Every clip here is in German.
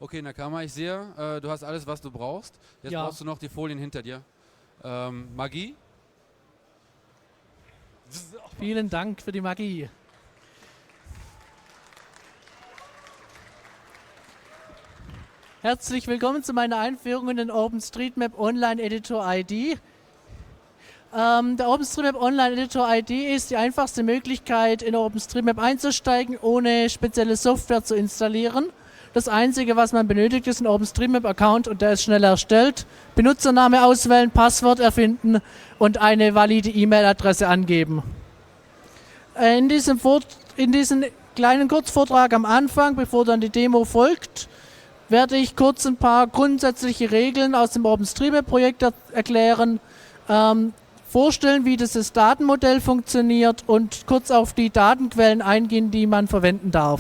Okay, Nakama, ich sehe, du hast alles, was du brauchst. Jetzt Ja. brauchst du noch die Folien hinter dir. Magie? Vielen Dank für die Magie. Herzlich willkommen zu meiner Einführung in den OpenStreetMap Online Editor ID. Der OpenStreetMap Online Editor ID ist die einfachste Möglichkeit, in OpenStreetMap einzusteigen, ohne spezielle Software zu installieren. Das Einzige, was man benötigt, ist ein OpenStreetMap-Account und der ist schnell erstellt. Benutzername auswählen, Passwort erfinden und eine valide E-Mail-Adresse angeben. In diesem kleinen Kurzvortrag am Anfang, bevor dann die Demo folgt, werde ich kurz ein paar grundsätzliche Regeln aus dem OpenStreetMap-Projekt erklären, vorstellen, wie dieses Datenmodell funktioniert und kurz auf die Datenquellen eingehen, die man verwenden darf.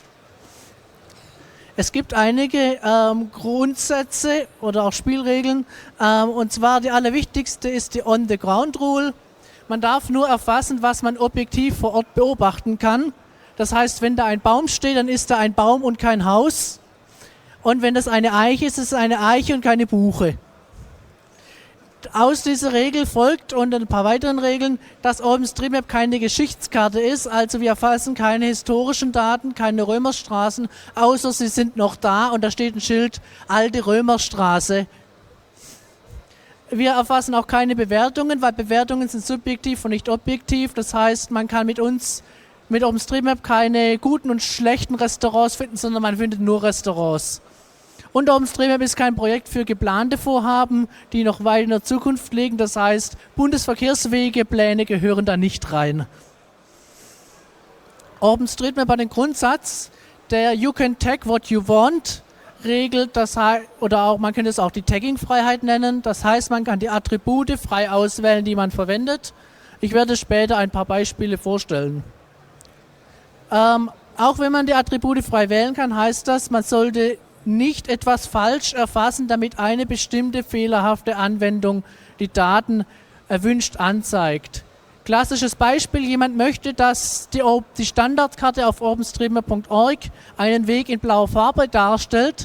Es gibt einige Grundsätze oder auch Spielregeln, und zwar die allerwichtigste ist die On-the-Ground-Rule. Man darf nur erfassen, was man objektiv vor Ort beobachten kann. Das heißt, wenn da ein Baum steht, dann ist da ein Baum und kein Haus. Und wenn das eine Eiche ist, ist es eine Eiche und keine Buche. Aus dieser Regel folgt und ein paar weiteren Regeln, dass OpenStreetMap keine Geschichtskarte ist, also wir erfassen keine historischen Daten, keine Römerstraßen, außer sie sind noch da und da steht ein Schild, alte Römerstraße. Wir erfassen auch keine Bewertungen, weil Bewertungen sind subjektiv und nicht objektiv, das heißt, man kann mit OpenStreetMap keine guten und schlechten Restaurants finden, sondern man findet nur Restaurants. Und OpenStreetMap ist kein Projekt für geplante Vorhaben, die noch weit in der Zukunft liegen. Das heißt, Bundesverkehrswegepläne gehören da nicht rein. OpenStreetMap hat den Grundsatz, der You can tag what you want regelt, oder auch man könnte es auch die Tagging-Freiheit nennen. Das heißt, man kann die Attribute frei auswählen, die man verwendet. Ich werde später ein paar Beispiele vorstellen. Auch wenn man die Attribute frei wählen kann, heißt das, man sollte nicht etwas falsch erfassen, damit eine bestimmte fehlerhafte Anwendung die Daten erwünscht anzeigt. Klassisches Beispiel, jemand möchte, dass die Standardkarte auf openstreetmap.org einen Weg in blauer Farbe darstellt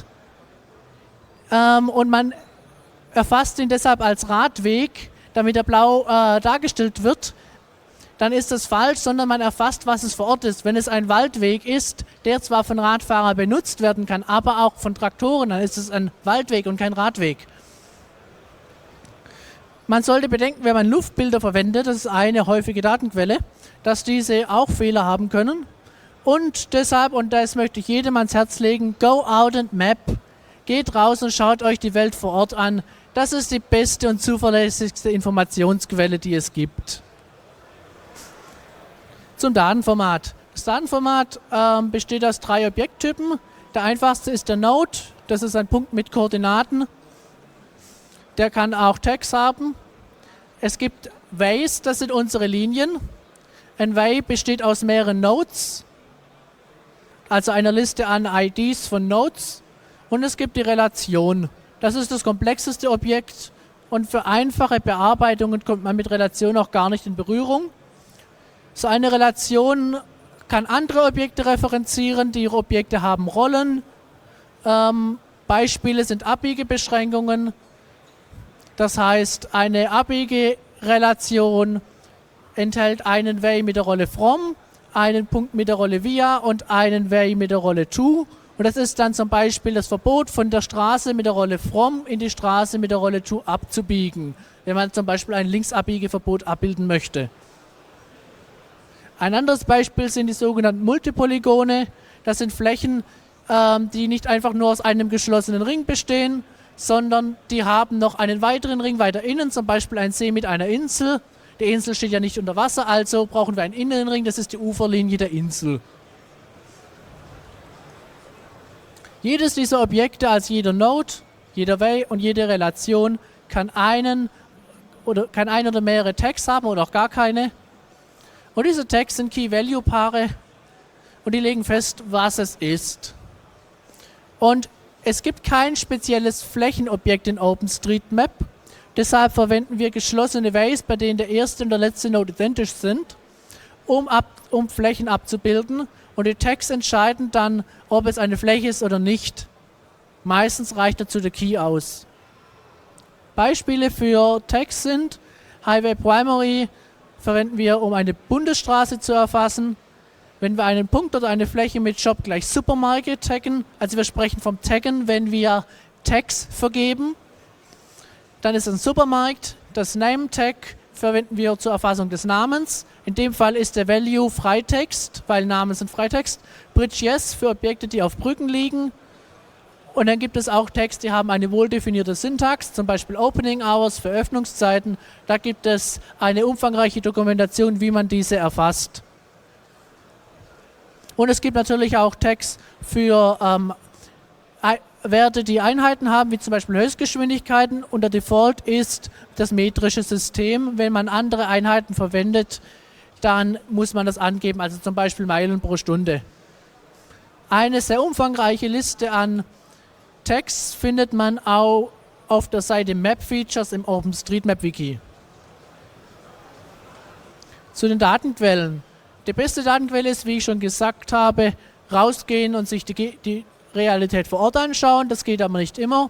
und man erfasst ihn deshalb als Radweg, damit er blau dargestellt wird. Dann ist das falsch, sondern man erfasst, was es vor Ort ist. Wenn es ein Waldweg ist, der zwar von Radfahrern benutzt werden kann, aber auch von Traktoren, dann ist es ein Waldweg und kein Radweg. Man sollte bedenken, wenn man Luftbilder verwendet, das ist eine häufige Datenquelle, dass diese auch Fehler haben können. Und deshalb, und das möchte ich jedem ans Herz legen, go out and map. Geht raus und schaut euch die Welt vor Ort an. Das ist die beste und zuverlässigste Informationsquelle, die es gibt. Zum Datenformat. Das Datenformat besteht aus 3 Objekttypen. Der einfachste ist der Node. Das ist ein Punkt mit Koordinaten. Der kann auch Tags haben. Es gibt Ways, das sind unsere Linien. Ein Way besteht aus mehreren Nodes, also einer Liste an IDs von Nodes. Und es gibt die Relation. Das ist das komplexeste Objekt. Und für einfache Bearbeitungen kommt man mit Relation auch gar nicht in Berührung. So eine Relation kann andere Objekte referenzieren. Die Objekte haben Rollen. Beispiele sind Abbiegebeschränkungen. Das heißt, eine Abbiegerelation enthält einen Way mit der Rolle from, einen Punkt mit der Rolle via und einen Way mit der Rolle to. Und das ist dann zum Beispiel das Verbot, von der Straße mit der Rolle from in die Straße mit der Rolle to abzubiegen, wenn man zum Beispiel ein Linksabbiegeverbot abbilden möchte. Ein anderes Beispiel sind die sogenannten Multipolygone. Das sind Flächen, die nicht einfach nur aus einem geschlossenen Ring bestehen, sondern die haben noch einen weiteren Ring weiter innen, zum Beispiel ein See mit einer Insel. Die Insel steht ja nicht unter Wasser, also brauchen wir einen Innenring, das ist die Uferlinie der Insel. Jedes dieser Objekte, also jeder Node, jeder Way und jede Relation kann ein oder mehrere Tags haben oder auch gar keine. Und diese Tags sind Key-Value-Paare und die legen fest, was es ist. Und es gibt kein spezielles Flächenobjekt in OpenStreetMap. Deshalb verwenden wir geschlossene Ways, bei denen der erste und der letzte Node identisch sind, um Flächen abzubilden. Und die Tags entscheiden dann, ob es eine Fläche ist oder nicht. Meistens reicht dazu der Key aus. Beispiele für Tags sind Highway Primary verwenden wir, um eine Bundesstraße zu erfassen. Wenn wir einen Punkt oder eine Fläche mit Shop gleich Supermarket taggen, also wir sprechen vom Taggen, wenn wir Tags vergeben, dann ist es ein Supermarkt. Das Name Tag verwenden wir zur Erfassung des Namens. In dem Fall ist der Value Freitext, weil Namen sind Freitext. Bridge Yes für Objekte, die auf Brücken liegen. Und dann gibt es auch Tags, die haben eine wohldefinierte Syntax, zum Beispiel Opening Hours für Öffnungszeiten. Da gibt es eine umfangreiche Dokumentation, wie man diese erfasst. Und es gibt natürlich auch Tags für Werte, die Einheiten haben, wie zum Beispiel Höchstgeschwindigkeiten. Und der Default ist das metrische System. Wenn man andere Einheiten verwendet, dann muss man das angeben, also zum Beispiel Meilen pro Stunde. Eine sehr umfangreiche Liste an Tags findet man auch auf der Seite Map Features im OpenStreetMap-Wiki. Zu den Datenquellen. Die beste Datenquelle ist, wie ich schon gesagt habe, rausgehen und sich die Realität vor Ort anschauen. Das geht aber nicht immer.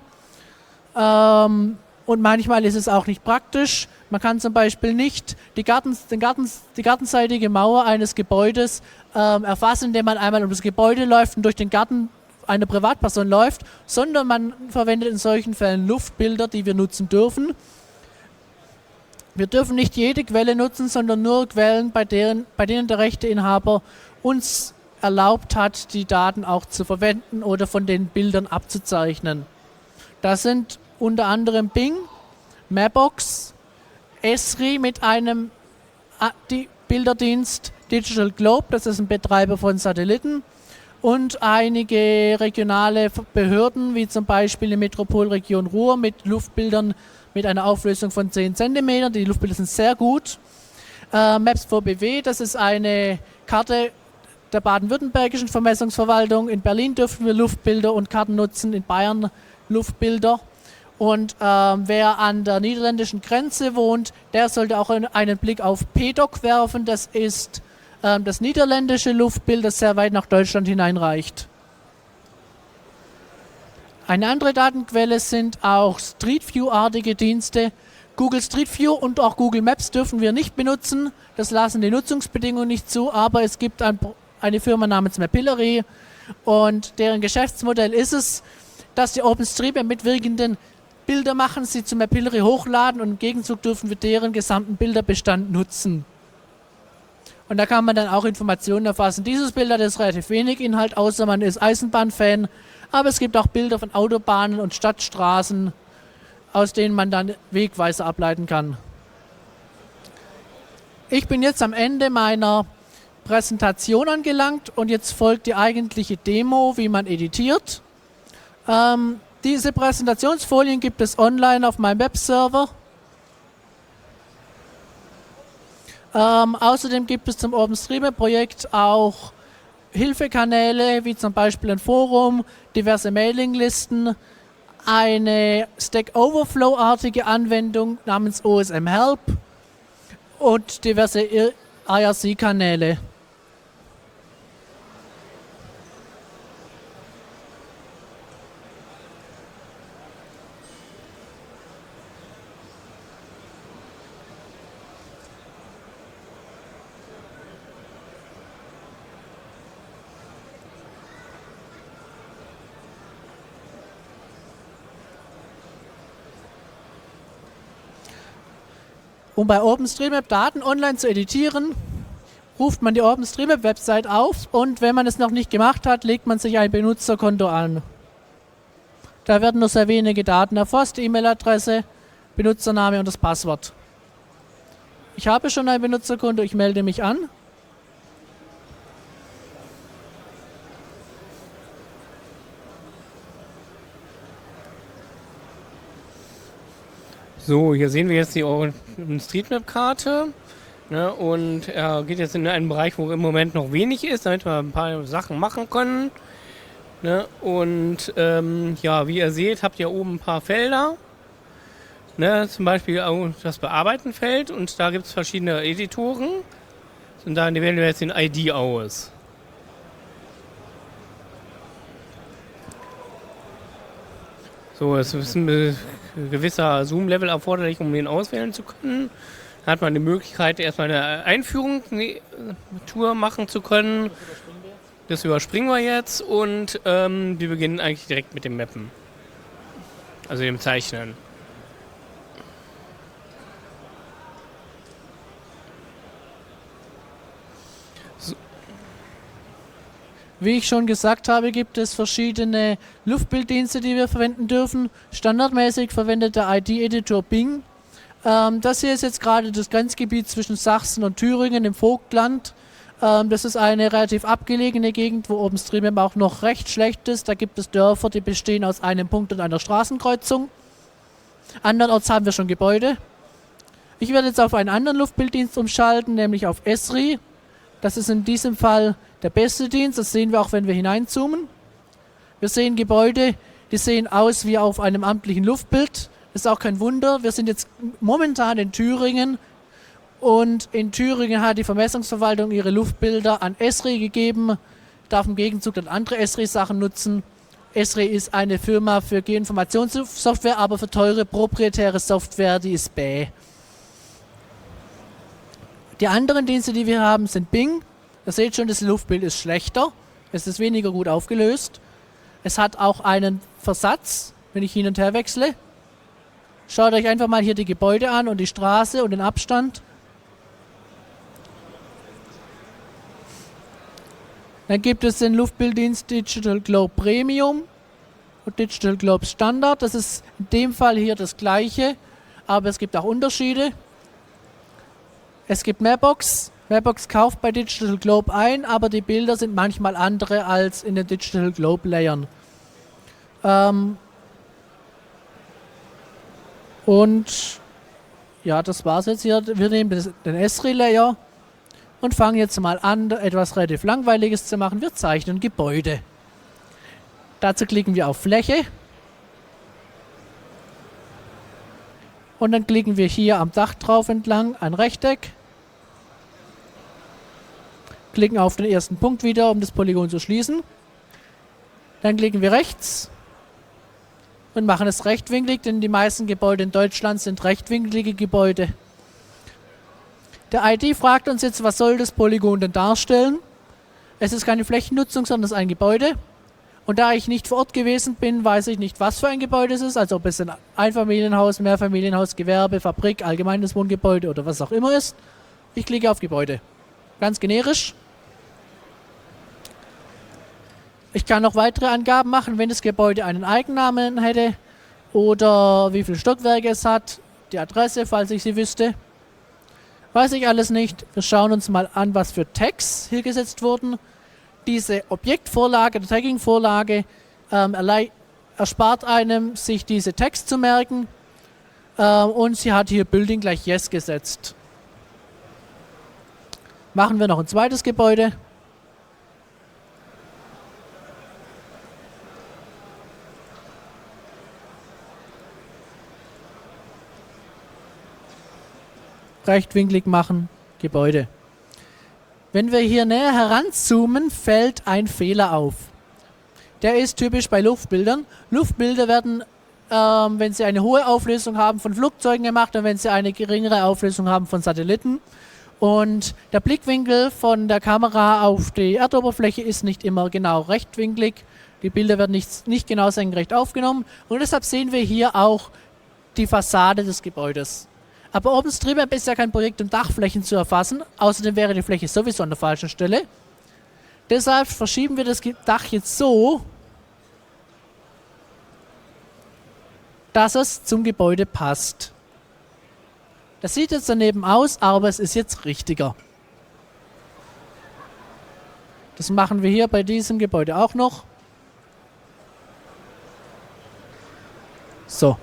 Und manchmal ist es auch nicht praktisch. Man kann zum Beispiel nicht die gartenseitige Mauer eines Gebäudes erfassen, indem man einmal um das Gebäude läuft und durch den Garten einer Privatperson läuft, sondern man verwendet in solchen Fällen Luftbilder, die wir nutzen dürfen. Wir dürfen nicht jede Quelle nutzen, sondern nur Quellen, bei denen der Rechteinhaber uns erlaubt hat, die Daten auch zu verwenden oder von den Bildern abzuzeichnen. Das sind unter anderem Bing, Mapbox, Esri mit einem Bilderdienst, Digital Globe, das ist ein Betreiber von Satelliten, und einige regionale Behörden, wie zum Beispiel die Metropolregion Ruhr mit Luftbildern mit einer Auflösung von 10 cm. Die Luftbilder sind sehr gut. Maps for BW, das ist eine Karte der baden-württembergischen Vermessungsverwaltung. In Berlin dürfen wir Luftbilder und Karten nutzen, in Bayern Luftbilder. Und wer an der niederländischen Grenze wohnt, der sollte auch einen Blick auf PDOC werfen. Das ist das niederländische Luftbild, das sehr weit nach Deutschland hineinreicht. Eine andere Datenquelle sind auch Street View-artige Dienste. Google Street View und auch Google Maps dürfen wir nicht benutzen. Das lassen die Nutzungsbedingungen nicht zu, aber es gibt eine Firma namens Mapillary und deren Geschäftsmodell ist es, dass die OpenStreetMap mitwirkenden Bilder machen, sie zu Mapillary hochladen und im Gegenzug dürfen wir deren gesamten Bilderbestand nutzen. Und da kann man dann auch Informationen erfassen. Dieses Bild hat jetzt relativ wenig Inhalt, außer man ist Eisenbahnfan. Aber es gibt auch Bilder von Autobahnen und Stadtstraßen, aus denen man dann Wegweiser ableiten kann. Ich bin jetzt am Ende meiner Präsentation angelangt und jetzt folgt die eigentliche Demo, wie man editiert. Diese Präsentationsfolien gibt es online auf meinem Webserver. Außerdem gibt es zum OpenStreetMap-Projekt auch Hilfekanäle, wie zum Beispiel ein Forum, diverse Mailinglisten, eine Stack Overflow-artige Anwendung namens OSM Help und diverse IRC-Kanäle. Um bei OpenStreetMap Daten online zu editieren, ruft man die OpenStreetMap-Website auf und wenn man es noch nicht gemacht hat, legt man sich ein Benutzerkonto an. Da werden nur sehr wenige Daten erfasst, die E-Mail-Adresse, Benutzername und das Passwort. Ich habe schon ein Benutzerkonto, ich melde mich an. So, hier sehen wir jetzt die OpenStreetMap-Karte. Ne, und er geht jetzt in einen Bereich, wo im Moment noch wenig ist, damit wir ein paar Sachen machen können. Ne, und ja, wie ihr seht, habt ihr oben ein paar Felder. Ne, zum Beispiel auch das Bearbeiten-Feld und da gibt es verschiedene Editoren. Und da wählen wir jetzt den ID aus. So, es ist ein gewisser Zoom-Level erforderlich, um den auswählen zu können. Da hat man die Möglichkeit, erstmal eine Einführung-Tour machen zu können. Das überspringen wir jetzt und wir beginnen eigentlich direkt mit dem Mappen. Also dem Zeichnen. Wie ich schon gesagt habe, gibt es verschiedene Luftbilddienste, die wir verwenden dürfen. Standardmäßig verwendet der ID-Editor Bing. Das hier ist jetzt gerade das Grenzgebiet zwischen Sachsen und Thüringen im Vogtland. Das ist eine relativ abgelegene Gegend, wo OpenStreetMap auch noch recht schlecht ist. Da gibt es Dörfer, die bestehen aus einem Punkt und einer Straßenkreuzung. Andernorts haben wir schon Gebäude. Ich werde jetzt auf einen anderen Luftbilddienst umschalten, nämlich auf Esri. Das ist in diesem Fall der beste Dienst, das sehen wir auch, wenn wir hineinzoomen. Wir sehen Gebäude, die sehen aus wie auf einem amtlichen Luftbild. Das ist auch kein Wunder. Wir sind jetzt momentan in Thüringen und in Thüringen hat die Vermessungsverwaltung ihre Luftbilder an Esri gegeben, darf im Gegenzug dann andere Esri-Sachen nutzen. Esri ist eine Firma für Geoinformationssoftware, aber für teure proprietäre Software, die ist bäh. Die anderen Dienste, die wir haben, sind Bing. Ihr seht schon, das Luftbild ist schlechter. Es ist weniger gut aufgelöst. Es hat auch einen Versatz, wenn ich hin und her wechsle. Schaut euch einfach mal hier die Gebäude an und die Straße und den Abstand. Dann gibt es den Luftbilddienst Digital Globe Premium und Digital Globe Standard. Das ist in dem Fall hier das gleiche, aber es gibt auch Unterschiede. Es gibt Mapbox. Mapbox kauft bei Digital Globe ein, aber die Bilder sind manchmal andere als in den Digital Globe Layern. Und ja, das war's jetzt hier. Wir nehmen den Esri Layer und fangen jetzt mal an, etwas relativ Langweiliges zu machen. Wir zeichnen Gebäude. Dazu klicken wir auf Fläche. Und dann klicken wir hier am Dach drauf entlang, ein Rechteck. Klicken auf den ersten Punkt wieder, um das Polygon zu schließen. Dann klicken wir rechts und machen es rechtwinklig, denn die meisten Gebäude in Deutschland sind rechtwinklige Gebäude. Der ID fragt uns jetzt, was soll das Polygon denn darstellen? Es ist keine Flächennutzung, sondern es ist ein Gebäude. Und da ich nicht vor Ort gewesen bin, weiß ich nicht, was für ein Gebäude es ist, also ob es ein Einfamilienhaus, Mehrfamilienhaus, Gewerbe, Fabrik, allgemeines Wohngebäude oder was auch immer ist. Ich klicke auf Gebäude. Ganz generisch. Ich kann noch weitere Angaben machen, wenn das Gebäude einen Eigennamen hätte oder wie viele Stockwerke es hat, die Adresse, falls ich sie wüsste. Weiß ich alles nicht. Wir schauen uns mal an, was für Tags hier gesetzt wurden. Diese Objektvorlage, die Tagging-Vorlage, erspart einem, sich diese Tags zu merken. Und sie hat hier Building gleich Yes gesetzt. Machen wir noch ein zweites Gebäude. Rechtwinklig machen, Gebäude. Wenn wir hier näher heranzoomen, fällt ein Fehler auf. Der ist typisch bei Luftbildern. Luftbilder werden, wenn sie eine hohe Auflösung haben, von Flugzeugen gemacht und wenn sie eine geringere Auflösung haben, von Satelliten. Und der Blickwinkel von der Kamera auf die Erdoberfläche ist nicht immer genau rechtwinklig. Die Bilder werden nicht genau senkrecht aufgenommen. Und deshalb sehen wir hier auch die Fassade des Gebäudes. Aber OpenStreetMap ist ja kein Projekt, um Dachflächen zu erfassen. Außerdem wäre die Fläche sowieso an der falschen Stelle. Deshalb verschieben wir das Dach jetzt so, dass es zum Gebäude passt. Das sieht jetzt daneben aus, aber es ist jetzt richtiger. Das machen wir hier bei diesem Gebäude auch noch. So.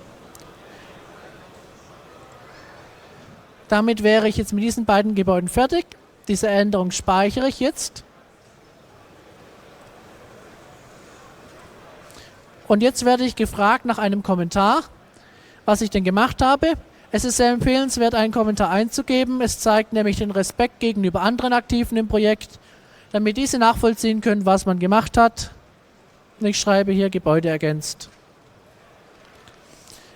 Damit wäre ich jetzt mit diesen beiden Gebäuden fertig. Diese Änderung speichere ich jetzt. Und jetzt werde ich gefragt nach einem Kommentar, was ich denn gemacht habe. Es ist sehr empfehlenswert, einen Kommentar einzugeben. Es zeigt nämlich den Respekt gegenüber anderen Aktiven im Projekt, damit diese nachvollziehen können, was man gemacht hat. Und ich schreibe hier Gebäude ergänzt.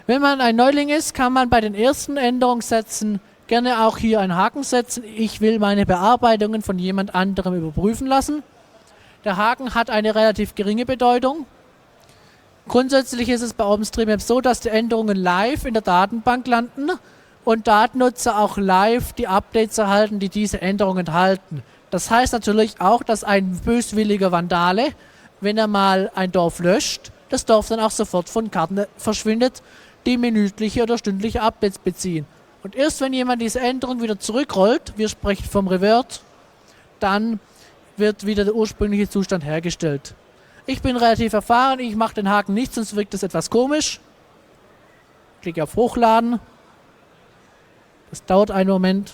Wenn man ein Neuling ist, kann man bei den ersten Änderungssätzen gerne auch hier einen Haken setzen. Ich will meine Bearbeitungen von jemand anderem überprüfen lassen. Der Haken hat eine relativ geringe Bedeutung. Grundsätzlich ist es bei OpenStreetMap so, dass die Änderungen live in der Datenbank landen und Datennutzer auch live die Updates erhalten, die diese Änderungen enthalten. Das heißt natürlich auch, dass ein böswilliger Vandale, wenn er mal ein Dorf löscht, das Dorf dann auch sofort von Karten verschwindet, die minütliche oder stündliche Updates beziehen. Und erst wenn jemand diese Änderung wieder zurückrollt, wir sprechen vom Revert, dann wird wieder der ursprüngliche Zustand hergestellt. Ich bin relativ erfahren, ich mache den Haken nicht, sonst wirkt das etwas komisch. Klicke auf Hochladen. Das dauert einen Moment.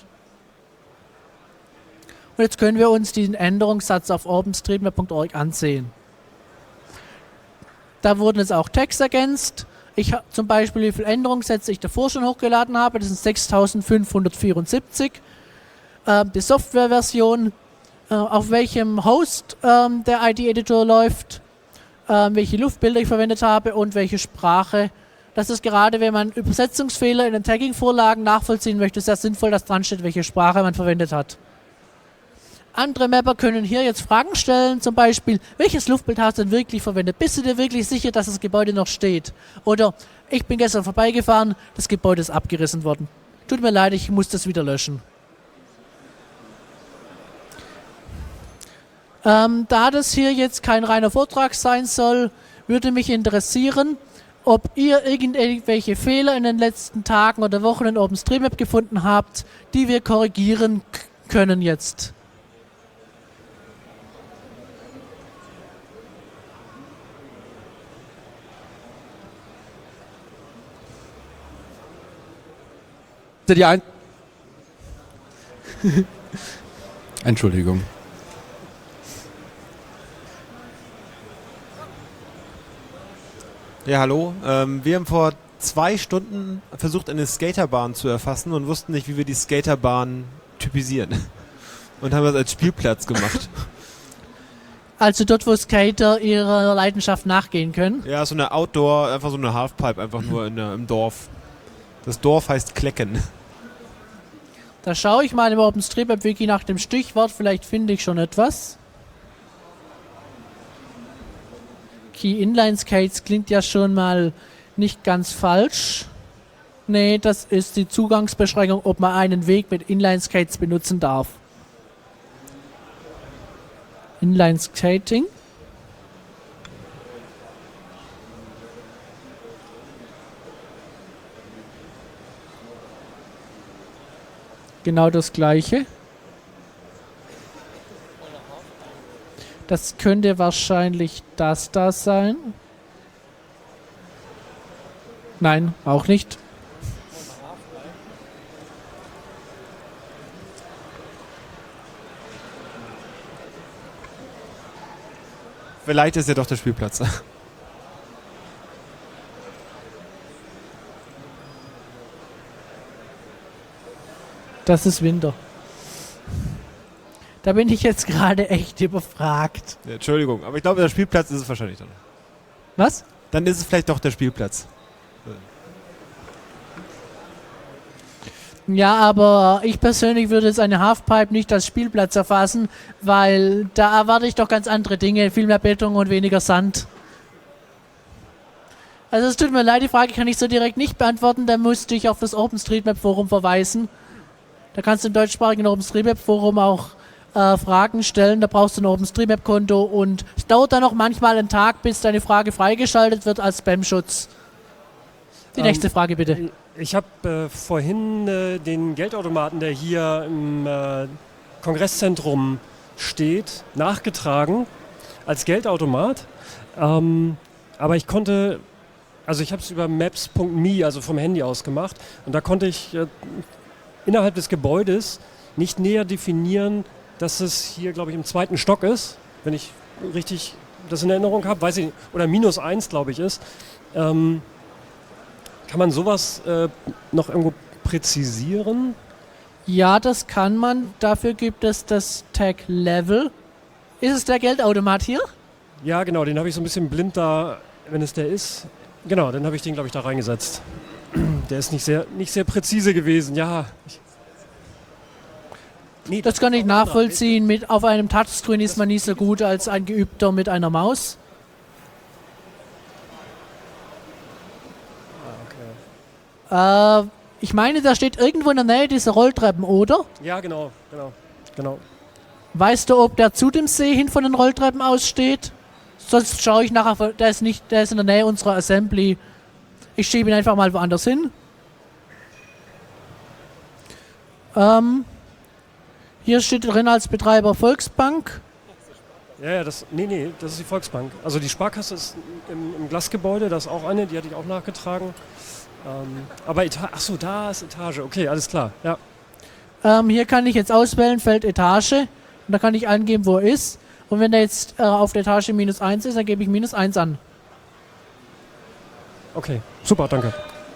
Und jetzt können wir uns diesen Änderungssatz auf openstreetmap.org ansehen. Da wurden jetzt auch Tags ergänzt. Ich habe zum Beispiel, wie viele Änderungssätze ich davor schon hochgeladen habe. Das sind 6574. Die Softwareversion, auf welchem Host der ID-Editor läuft, welche Luftbilder ich verwendet habe und welche Sprache. Das ist gerade, wenn man Übersetzungsfehler in den Tagging-Vorlagen nachvollziehen möchte, sehr sinnvoll, dass dran steht, welche Sprache man verwendet hat. Andere Mapper können hier jetzt Fragen stellen, zum Beispiel, welches Luftbild hast du denn wirklich verwendet? Bist du dir wirklich sicher, dass das Gebäude noch steht? Oder, ich bin gestern vorbeigefahren, das Gebäude ist abgerissen worden. Tut mir leid, ich muss das wieder löschen. Da das hier jetzt kein reiner Vortrag sein soll, würde mich interessieren, ob ihr irgendwelche Fehler in den letzten Tagen oder Wochen in OpenStreetMap gefunden habt, die wir korrigieren können jetzt. Entschuldigung. Ja, hallo. Wir haben vor 2 Stunden versucht, eine Skaterbahn zu erfassen und wussten nicht, wie wir die Skaterbahn typisieren. Und haben das als Spielplatz gemacht. Also dort, wo Skater ihrer Leidenschaft nachgehen können. Ja, so eine Outdoor, einfach so eine Halfpipe, einfach nur im Dorf. Das Dorf heißt Klecken. Da schaue ich mal im OpenStreetMap-Wiki nach dem Stichwort, vielleicht finde ich schon etwas. Key Inline Skates klingt ja schon mal nicht ganz falsch. Nee, das ist die Zugangsbeschränkung, ob man einen Weg mit Inline Skates benutzen darf. Inline Skating. Genau das gleiche. Das könnte wahrscheinlich das da sein. Nein, auch nicht. Vielleicht ist ja doch der Spielplatz. Das ist Winter. Da bin ich jetzt gerade echt überfragt. Ja, Entschuldigung, aber ich glaube, der Spielplatz ist es wahrscheinlich dann. Was? Dann ist es vielleicht doch der Spielplatz. Ja, aber ich persönlich würde jetzt eine Halfpipe nicht als Spielplatz erfassen, weil da erwarte ich doch ganz andere Dinge, viel mehr Beton und weniger Sand. Also es tut mir leid, die Frage kann ich so direkt nicht beantworten, da müsste ich auf das OpenStreetMap-Forum verweisen. Da kannst du im deutschsprachigen OpenStreetMap-Forum auch Fragen stellen, da brauchst du ein OpenStreetMap-Konto und es dauert dann noch manchmal einen Tag, bis deine Frage freigeschaltet wird als Spam-Schutz. Die nächste Frage bitte. Ich habe vorhin den Geldautomaten, der hier im Kongresszentrum steht, nachgetragen als Geldautomat. Aber ich konnte, also ich habe es über maps.me, also vom Handy aus gemacht. Und da konnte ich innerhalb des Gebäudes nicht näher definieren, dass es hier, glaube ich, im 2. Stock ist, wenn ich richtig das in Erinnerung habe, weiß ich nicht, oder -1, glaube ich, ist. Kann man sowas noch irgendwo präzisieren? Ja, das kann man. Dafür gibt es das Tag Level. Ist es der Geldautomat hier? Ja, genau, den habe ich so ein bisschen blind da, wenn es der ist. Genau, dann habe ich den, glaube ich, da reingesetzt. Der ist nicht sehr präzise gewesen, ja. Nee, Das kann ich nachvollziehen. Auf einem Touchscreen ist man nicht so gut als ein Geübter mit einer Maus. Ich meine, da steht irgendwo in der Nähe diese Rolltreppen, oder? Ja, genau. Weißt du, ob der zu dem See hin von den Rolltreppen aus steht? Sonst schaue ich nachher, der ist in der Nähe unserer Assembly. Ich schiebe ihn einfach mal woanders hin. Hier steht drin als Betreiber Volksbank. Ja, das ist die Volksbank. Also die Sparkasse ist im Glasgebäude, da ist auch eine, die hatte ich auch nachgetragen. Aber da ist Etage, okay, alles klar, ja. Hier kann ich jetzt auswählen, Feld Etage. Und da kann ich angeben, wo er ist. Und wenn er jetzt auf der Etage -1 ist, dann gebe ich -1 an. Okay, super, danke.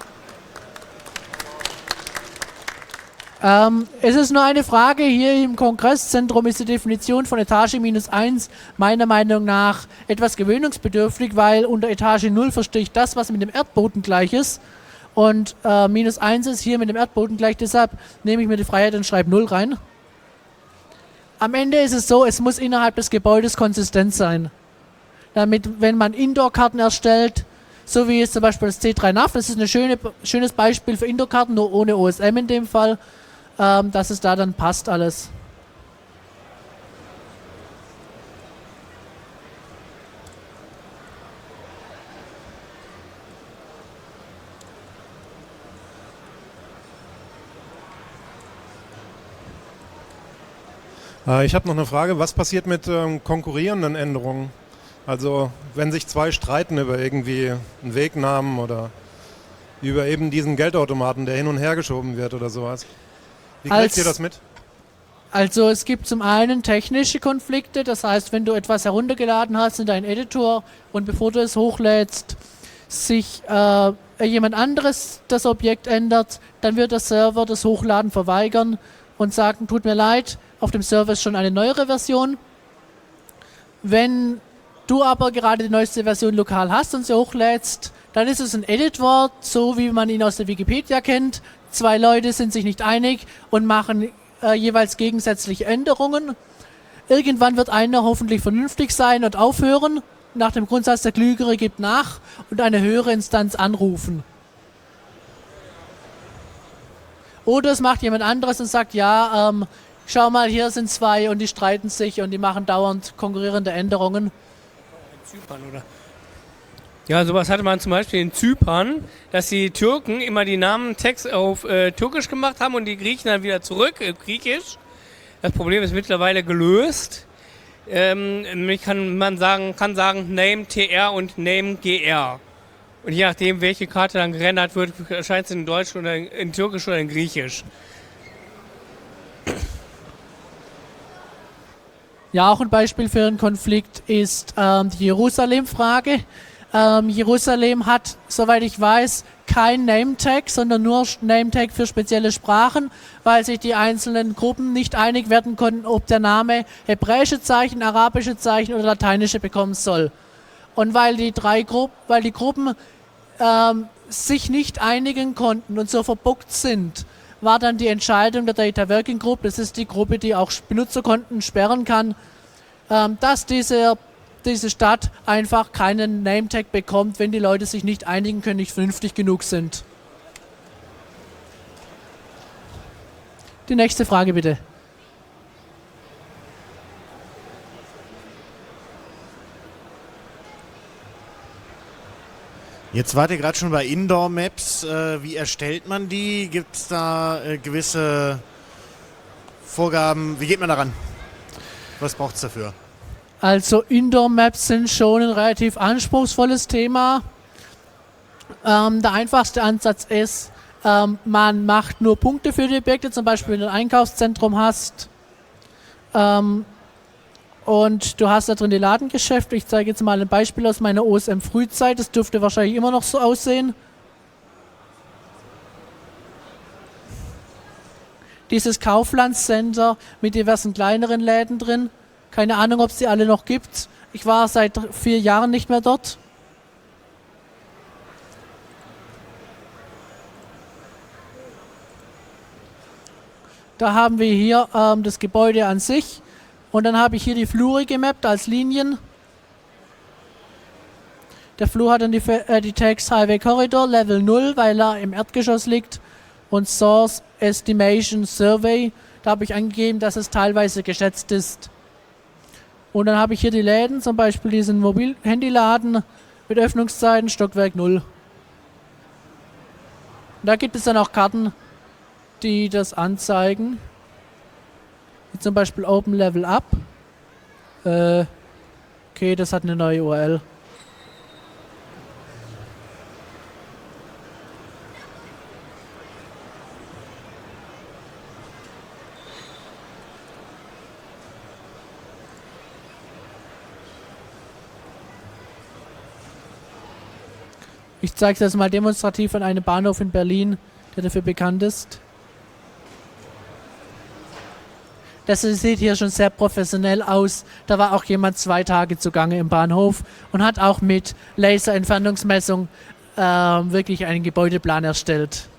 Es ist nur eine Frage, hier im Kongresszentrum ist die Definition von Etage -1 meiner Meinung nach etwas gewöhnungsbedürftig, weil unter Etage 0 verstehe ich das, was mit dem Erdboden gleich ist. Und -1 ist hier mit dem Erdboden gleich, deshalb nehme ich mir die Freiheit und schreibe 0 rein. Am Ende ist es so, es muss innerhalb des Gebäudes konsistent sein. Damit, wenn man Indoor-Karten erstellt, so wie jetzt zum Beispiel das C3 NAV, das ist ein schönes Beispiel für Indoor-Karten, nur ohne OSM in dem Fall, dass es da dann passt alles. Ich habe noch eine Frage. Was passiert mit konkurrierenden Änderungen? Also wenn sich zwei streiten über irgendwie einen Wegnamen oder über eben diesen Geldautomaten, der hin und her geschoben wird oder sowas. Wie kriegt ihr das mit? Also es gibt zum einen technische Konflikte, das heißt, wenn du etwas heruntergeladen hast in deinen Editor und bevor du es hochlädst, sich jemand anderes das Objekt ändert, dann wird der Server das Hochladen verweigern und sagen, tut mir leid, auf dem Server ist schon eine neuere Version. Wenn du aber gerade die neueste Version lokal hast und sie hochlädst, dann ist es ein Edit-Wort, so wie man ihn aus der Wikipedia kennt. Zwei Leute sind sich nicht einig und machen jeweils gegensätzliche Änderungen. Irgendwann wird einer hoffentlich vernünftig sein und aufhören, nach dem Grundsatz der Klügere gibt nach und eine höhere Instanz anrufen. Oder es macht jemand anderes und sagt, ja, schau mal, hier sind zwei und die streiten sich und die machen dauernd konkurrierende Änderungen. Zypern, oder? Ja, sowas hatte man zum Beispiel in Zypern, dass die Türken immer die Namen Text auf Türkisch gemacht haben und die Griechen dann wieder zurück, Griechisch. Das Problem ist mittlerweile gelöst. Man kann sagen Name TR und Name GR. Und je nachdem, welche Karte dann gerendert wird, erscheint es in Deutsch oder in Türkisch oder in Griechisch. Ja, auch ein Beispiel für einen Konflikt ist die Jerusalem-Frage. Jerusalem hat, soweit ich weiß, kein Name-Tag, sondern nur Name-Tag für spezielle Sprachen, weil sich die einzelnen Gruppen nicht einig werden konnten, ob der Name hebräische Zeichen, arabische Zeichen oder lateinische bekommen soll. Und weil die Gruppen sich nicht einigen konnten und so verbuggt sind, war dann die Entscheidung der Data Working Group, das ist die Gruppe, die auch Benutzerkonten sperren kann, dass diese Stadt einfach keinen Name-Tag bekommt, wenn die Leute sich nicht einigen können, nicht vernünftig genug sind. Die nächste Frage bitte. Jetzt wart ihr gerade schon bei Indoor-Maps. Wie erstellt man die? Gibt es da gewisse Vorgaben? Wie geht man daran? Was braucht es dafür? Also Indoor-Maps sind schon ein relativ anspruchsvolles Thema. Der einfachste Ansatz ist, man macht nur Punkte für die Objekte, zum Beispiel wenn du ein Einkaufszentrum hast und du hast da drin die Ladengeschäfte. Ich zeige jetzt mal ein Beispiel aus meiner OSM-Frühzeit, das dürfte wahrscheinlich immer noch so aussehen. Dieses Kaufland-Center mit diversen kleineren Läden drin. Keine Ahnung, ob es die alle noch gibt. Ich war seit 4 Jahren nicht mehr dort. Da haben wir hier das Gebäude an sich. Und dann habe ich hier die Flure gemappt als Linien. Der Flur hat dann die Tags Highway Corridor Level 0, weil er im Erdgeschoss liegt. Und Source Estimation Survey, da habe ich angegeben, dass es teilweise geschätzt ist. Und dann habe ich hier die Läden, zum Beispiel diesen Mobil-Handyladen mit Öffnungszeiten Stockwerk 0. Und da gibt es dann auch Karten, die das anzeigen. Wie zum Beispiel Open Level Up. Okay, das hat eine neue URL. Ich zeige das mal demonstrativ an einem Bahnhof in Berlin, der dafür bekannt ist. Das sieht hier schon sehr professionell aus. Da war auch jemand 2 Tage zugange im Bahnhof und hat auch mit Laserentfernungsmessung wirklich einen Gebäudeplan erstellt.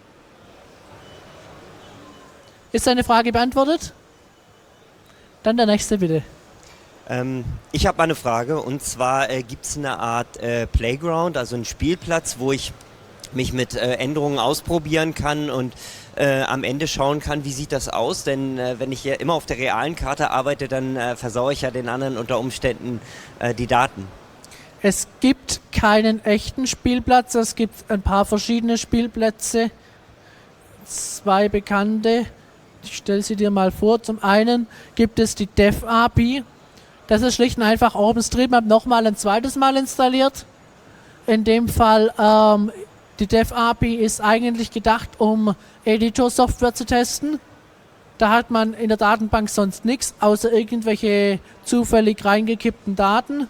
Ist deine Frage beantwortet? Dann der nächste bitte. Ich habe eine Frage, und zwar gibt es eine Art Playground, also einen Spielplatz, wo ich mich mit Änderungen ausprobieren kann und am Ende schauen kann, wie sieht das aus, denn wenn ich hier immer auf der realen Karte arbeite, dann versaue ich ja den anderen unter Umständen die Daten. Es gibt keinen echten Spielplatz, es gibt ein paar verschiedene Spielplätze, 2 bekannte. Ich stelle sie dir mal vor. Zum einen gibt es die Dev API. Das ist schlicht und einfach OpenStreetMap nochmal ein zweites Mal installiert. In dem Fall, die Dev API ist eigentlich gedacht, um Editor-Software zu testen. Da hat man in der Datenbank sonst nichts, außer irgendwelche zufällig reingekippten Daten.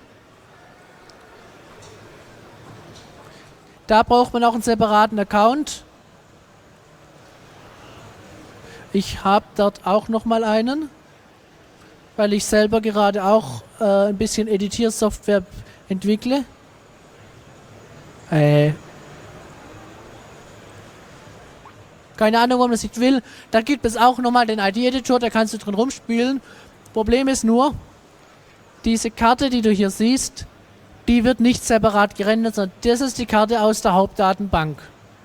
Da braucht man auch einen separaten Account. Ich habe dort auch nochmal einen, weil ich selber gerade auch ein bisschen Editiersoftware entwickle. Keine Ahnung, warum das nicht will. Da gibt es auch nochmal den ID-Editor, da kannst du drin rumspielen. Problem ist nur, diese Karte, die du hier siehst, die wird nicht separat gerendert, sondern das ist die Karte aus der Hauptdatenbank.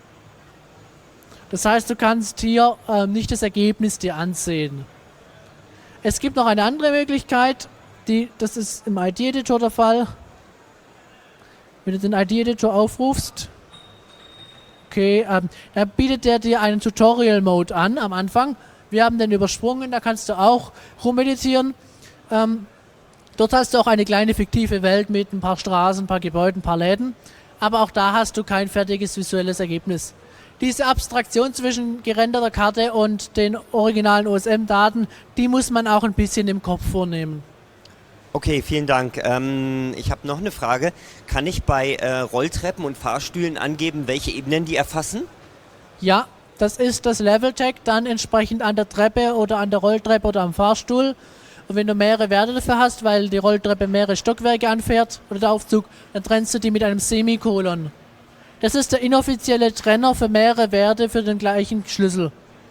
Das heißt, du kannst hier nicht das Ergebnis dir ansehen. Es gibt noch eine andere Möglichkeit, das ist im ID-Editor der Fall. Wenn du den ID-Editor aufrufst, okay, dann bietet der dir einen Tutorial-Mode an am Anfang. Wir haben den übersprungen, da kannst du auch rummeditieren. Dort hast du auch eine kleine fiktive Welt mit ein paar Straßen, ein paar Gebäuden, ein paar Läden. Aber auch da hast du kein fertiges visuelles Ergebnis. Diese Abstraktion zwischen gerenderter Karte und den originalen OSM-Daten, die muss man auch ein bisschen im Kopf vornehmen. Okay, vielen Dank. Ich habe noch eine Frage. Kann ich bei Rolltreppen und Fahrstühlen angeben, welche Ebenen die erfassen? Ja, das ist das Level-Tag, dann entsprechend an der Treppe oder an der Rolltreppe oder am Fahrstuhl. Und wenn du mehrere Werte dafür hast, weil die Rolltreppe mehrere Stockwerke anfährt oder der Aufzug, dann trennst du die mit einem Semikolon. Das ist der inoffizielle Trenner für mehrere Werte für den gleichen Schlüssel.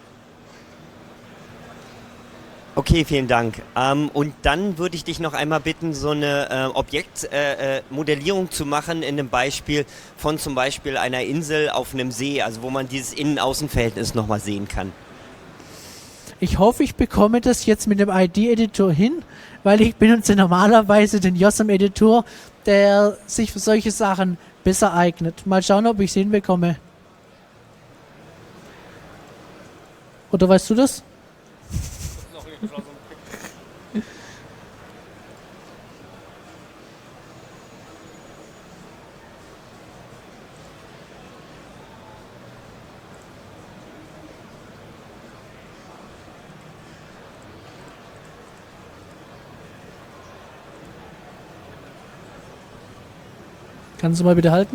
Okay, vielen Dank. Und dann würde ich dich noch einmal bitten, so eine Objektmodellierung zu machen in dem Beispiel von zum Beispiel einer Insel auf einem See, also wo man dieses Innen-Außen-Verhältnis nochmal sehen kann. Ich hoffe, ich bekomme das jetzt mit dem ID-Editor hin, weil ich benutze normalerweise den YOSM-Editor, der sich für solche Sachen besser eignet. Mal schauen, ob ich es hinbekomme. Oder weißt du das? Kannst du mal bitte halten?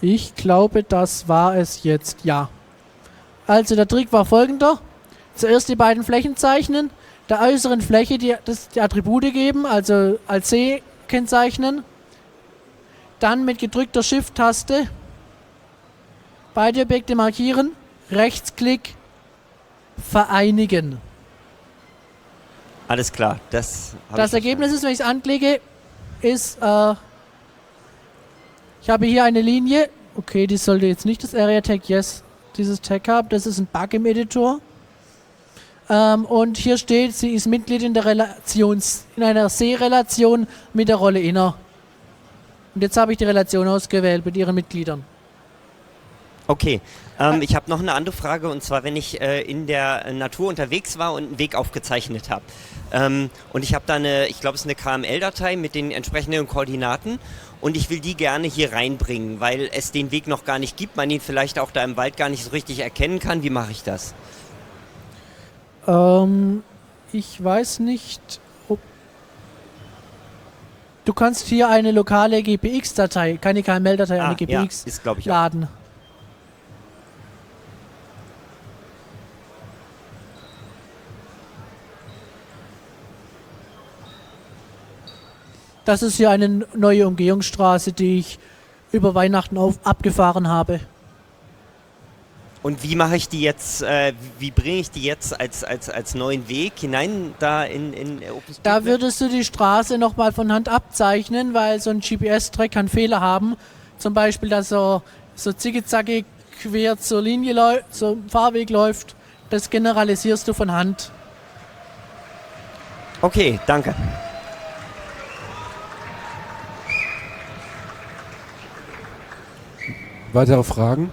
Ich glaube, das war es jetzt, ja. Also der Trick war folgender. Zuerst die beiden Flächen zeichnen, der äußeren Fläche die Attribute geben, also als C kennzeichnen. Dann mit gedrückter Shift-Taste beide Objekte markieren, Rechtsklick, vereinigen. Alles klar. Das Ergebnis ist, wenn ich es anklicke, ist, ich habe hier eine Linie. Okay, die sollte jetzt nicht das Area Tag Yes, dieses Tag haben. Das ist ein Bug im Editor. Und hier steht, sie ist Mitglied in einer C-Relation mit der Rolle Inner. Und jetzt habe ich die Relation ausgewählt mit ihren Mitgliedern. Okay, ich habe noch eine andere Frage, und zwar, wenn ich in der Natur unterwegs war und einen Weg aufgezeichnet habe. Und ich habe da ich glaube, es ist eine KML-Datei mit den entsprechenden Koordinaten, und ich will die gerne hier reinbringen, weil es den Weg noch gar nicht gibt, man ihn vielleicht auch da im Wald gar nicht so richtig erkennen kann. Wie mache ich das? Ich weiß nicht, ob... Du kannst hier eine lokale GPX-Datei, keine KML-Datei, eine GPX ist, glaube ich, laden. Das ist hier eine neue Umgehungsstraße, die ich über Weihnachten abgefahren habe. Und wie mache ich die jetzt, wie bringe ich die jetzt als neuen Weg hinein da in OpenStreetMap? Da würdest du die Straße nochmal von Hand abzeichnen, weil so ein GPS-Track kann Fehler haben. Zum Beispiel, dass so zicke-zacke quer zur Linie zum Fahrweg läuft. Das generalisierst du von Hand. Okay, danke. Weitere Fragen?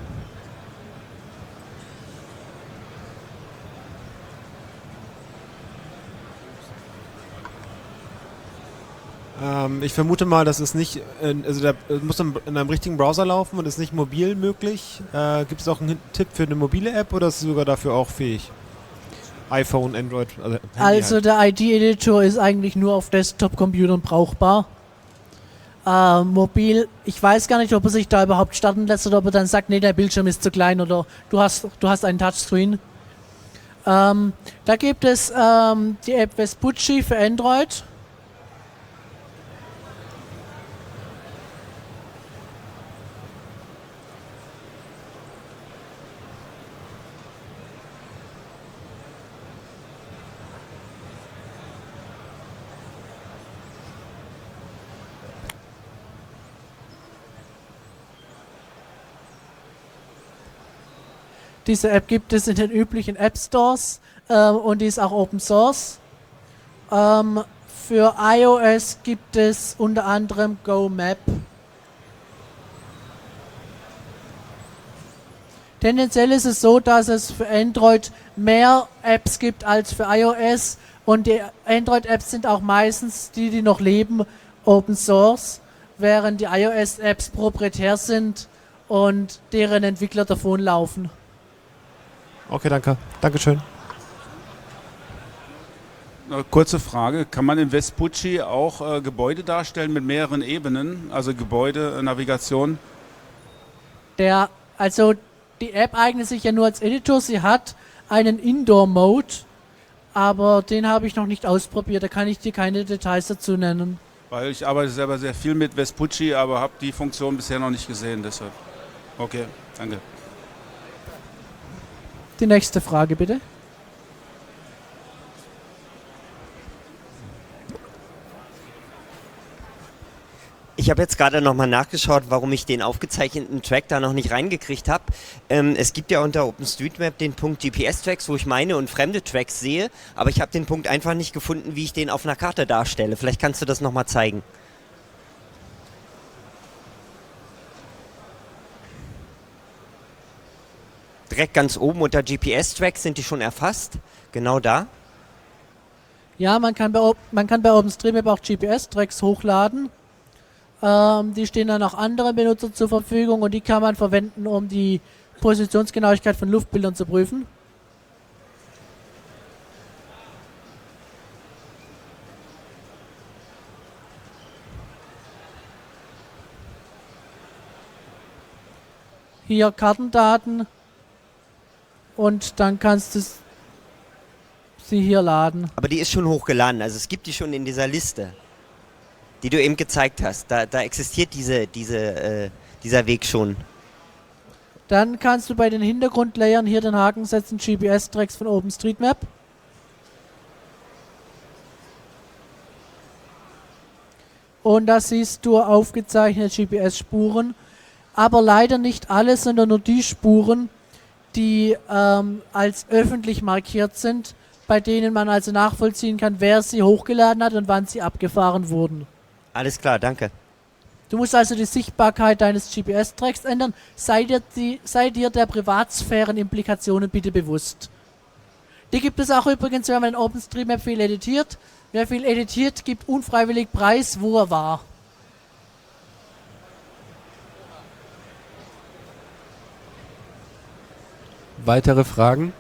Ich vermute mal, das ist nicht, also der muss in einem richtigen Browser laufen und ist nicht mobil möglich. Gibt es auch einen Tipp für eine mobile App oder ist es sogar dafür auch fähig? iPhone, Android, also Handy Also halt. der ID-Editor ist eigentlich nur auf Desktop-Computern brauchbar. Mobil, ich weiß gar nicht, ob er sich da überhaupt starten lässt oder ob er dann sagt, nee, der Bildschirm ist zu klein oder du hast einen Touchscreen. Da gibt es die App Vespucci für Android. Diese App gibt es in den üblichen App Stores und die ist auch Open Source. Für iOS gibt es unter anderem GoMap. Tendenziell ist es so, dass es für Android mehr Apps gibt als für iOS, und die Android-Apps sind auch meistens die noch leben, Open Source, während die iOS-Apps proprietär sind und deren Entwickler davonlaufen. Okay, danke. Dankeschön. Eine kurze Frage. Kann man in Vespucci auch Gebäude darstellen mit mehreren Ebenen? Also Gebäude, Navigation? Also die App eignet sich ja nur als Editor. Sie hat einen Indoor-Mode, aber den habe ich noch nicht ausprobiert. Da kann ich dir keine Details dazu nennen. Weil ich arbeite selber sehr viel mit Vespucci, aber habe die Funktion bisher noch nicht gesehen. Deshalb. Okay, danke. Die nächste Frage bitte. Ich habe jetzt gerade nochmal nachgeschaut, warum ich den aufgezeichneten Track da noch nicht reingekriegt habe. Es gibt ja unter OpenStreetMap den Punkt GPS-Tracks, wo ich meine und fremde Tracks sehe, aber ich habe den Punkt einfach nicht gefunden, wie ich den auf einer Karte darstelle. Vielleicht kannst du das nochmal zeigen. Direkt ganz oben unter GPS-Tracks sind die schon erfasst. Genau da. Ja, man kann bei OpenStreetMap auch GPS-Tracks hochladen. Die stehen dann auch anderen Benutzern zur Verfügung und die kann man verwenden, um die Positionsgenauigkeit von Luftbildern zu prüfen. hier Kartendaten und dann kannst du sie hier laden. Aber die ist schon hochgeladen, also es gibt die schon in dieser Liste, die du eben gezeigt hast. Da existiert dieser Weg schon. Dann kannst du bei den Hintergrundlayern hier den Haken setzen, GPS-Tracks von OpenStreetMap. Und da siehst du aufgezeichnete GPS-Spuren, aber leider nicht alle, sondern nur die Spuren, die als öffentlich markiert sind, bei denen man also nachvollziehen kann, wer sie hochgeladen hat und wann sie abgefahren wurden. Alles klar, danke. Du musst also die Sichtbarkeit deines GPS-Tracks ändern. Sei dir der Privatsphären-Implikationen bitte bewusst. Die gibt es auch übrigens, wenn man in OpenStreetMap viel editiert. Wer viel editiert, gibt unfreiwillig preis, wo er war. Weitere Fragen?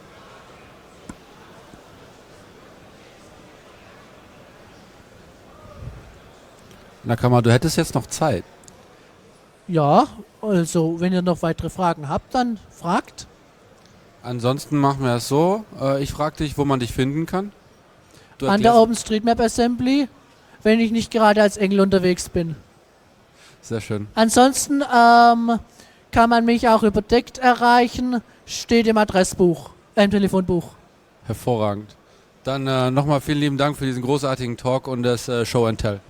Nakama, du hättest jetzt noch Zeit. Ja, also wenn ihr noch weitere Fragen habt, dann fragt. Ansonsten machen wir es so. Ich frage dich, wo man dich finden kann. Du An der erklärst- OpenStreetMap Assembly, wenn ich nicht gerade als Engel unterwegs bin. Sehr schön. Ansonsten kann man mich auch überdeckt erreichen, steht im Adressbuch, im Telefonbuch. Hervorragend. Dann nochmal vielen lieben Dank für diesen großartigen Talk und das Show and Tell.